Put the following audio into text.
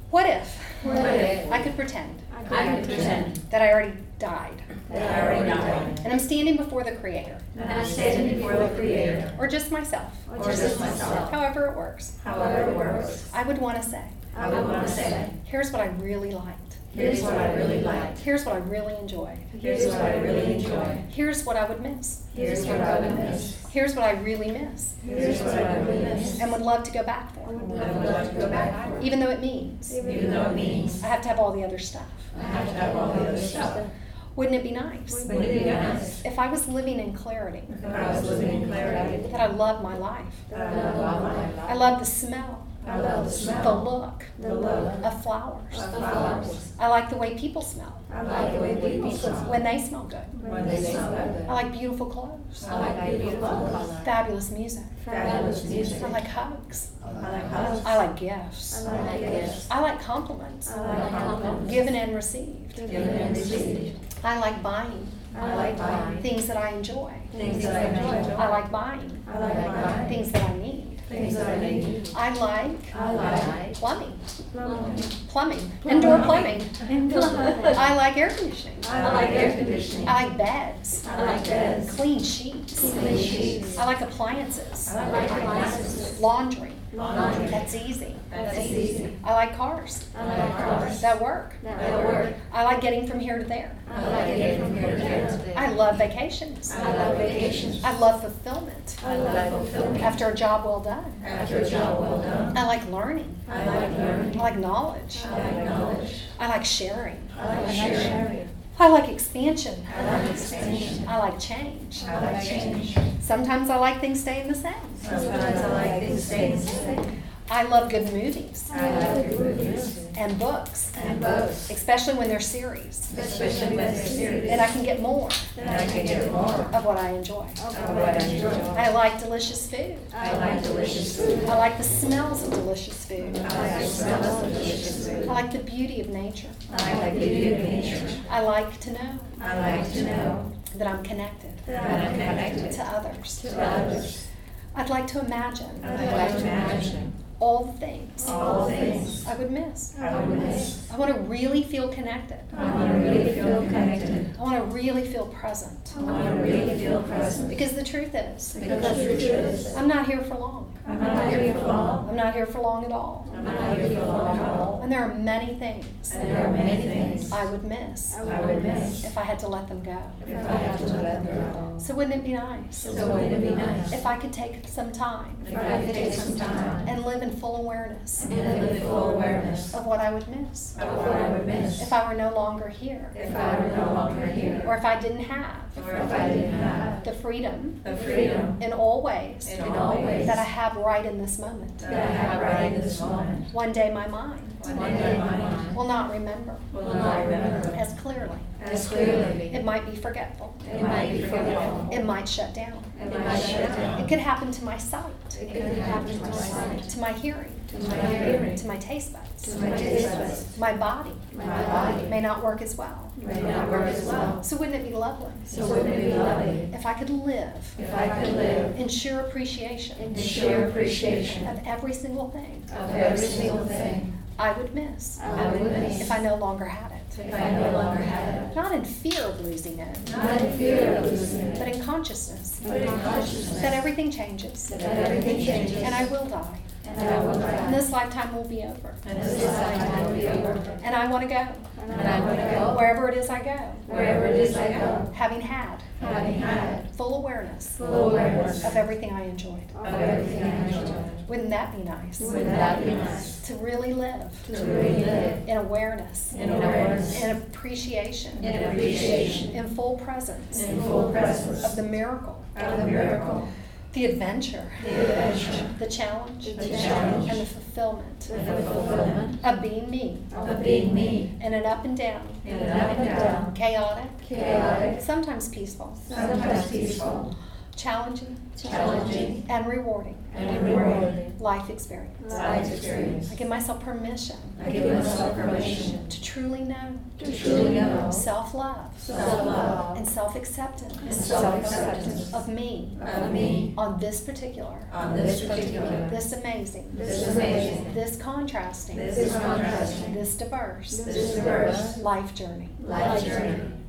What if What if I could pretend I could pretend that I already died that I already died, and I'm standing before the Creator, and I'm standing before the Creator, or just myself, or just myself, however it works, however it works, I would want to say, I would want to say, here's what I really liked. here's what I really liked, Here's what I really enjoyed. here's what I really enjoy, Here's what I would miss. here's what I would miss, Here's what I really miss here's what I really miss, and would love to go back for, I would love to go back for, even though it means even though it means I have to have all the other stuff. I have to have all the other stuff. Wouldn't it be nice Wouldn't it be nice if I was living in clarity, if I was living in clarity, that I love my life? that I love my life, I love the smell, I love the the smell, look the look of flowers. of flowers, I like the way people smell I like the way people smell when they smell good. when they smell good, I like beautiful clothes, I like beautiful clothes, fabulous music. fabulous music, I like hugs. I like hugs, I like gifts. I like gifts, I like compliments, I like compliments, given and received. given and received, I like buying I like buying things that I enjoy. things that I enjoy, I like buying I like buying things that I need. things that I need, I like I like plumbing, plumbing, indoor plumbing. I I like air conditioning. like air conditioning, I like beds, I like beds, clean sheets. clean sheets, I like appliances, I like appliances, laundry. laundry, That's easy. that's easy, I like cars I like cars, that work. that work, I like getting from here to there. I like getting from here to there, I love vacations. I love vacations, I love fulfillment I love fulfillment, after a job well done. after a job well done, I like learning. I like learning, I like knowledge. I like knowledge, I like sharing. I like sharing, I like expansion. I like expansion, I like change. I like change, Sometimes I like things staying the same. sometimes I like things staying the same, I love good movies I like good movies and books, and books, especially when they're series. especially when they're serious, And I can get more and I can get more of what I enjoy. of what I enjoy. I like delicious food. I like delicious food, I like the smells of delicious food. I like the smell of delicious I food, like the beauty of nature. I like the beauty of nature, I like to know I like to know that I'm connected that I'm connected to others. to others, I'd like to imagine I'd like to imagine all the things all things I would miss. I would miss, I want to really feel connected. I want to really feel connected, I want to really feel present. I want to really feel present, Because the truth is, because the truth is, I'm not here for long. I'm not here for long, I'm not here for long at all. I'm not here for long at all, And there are many things and there are many things I would miss I would miss if I had to let them go. if I have to let them go. So wouldn't it be nice So wouldn't it be nice if I could take some time if I could take some time and live in full awareness and live in full awareness of what I would miss of what I would miss if I were no longer here, if I were no longer here, or if I didn't have or if I didn't have the freedom the freedom in all ways in all ways that I have right in this moment. that I have right in this moment. One day my mind One day my mind will not remember will not remember as clearly. as clearly. It might be forgetful. It might be forgetful. It might shut down. It might shut down. It could happen to my sight, It could happen to my sight, to my hearing, to my hearing, to my taste buds. to my taste buds. My body My body may not work as well. may not work as well. So wouldn't it be lovely So wouldn't it be lovely if I could live if I could live in sheer appreciation in sheer appreciation of every single thing of every single thing I would miss I would miss if I no longer had it? if I no longer had it? Not in fear of losing it, Not in fear of losing it, but in consciousness but in consciousness that everything changes that everything changes and I will die. and I will And die. this lifetime will be over. And this lifetime will be over. And I want to go And I want to go wherever it is I go, wherever it is I go, having had having had full awareness full awareness of everything I enjoyed. of everything I enjoy. Wouldn't that be nice? Wouldn't that be nice To really live to really live in awareness, in awareness, in appreciation, in appreciation, in full presence in full presence of the miracle, of the miracle, the adventure, the adventure, the challenge, the challenge, and the fulfillment and the fulfillment of being me of being me in an up and down, in an up and down, chaotic, chaotic, sometimes peaceful, sometimes peaceful, challenging, challenging, and rewarding and rewarding life experience. life experience. I give myself permission I give myself permission to truly know to truly know self-love self-love and self-acceptance and self-acceptance of me of me on this particular, on this particular, this amazing, this amazing, this contrasting, this contrasting, this diverse this diverse life journey. life journey.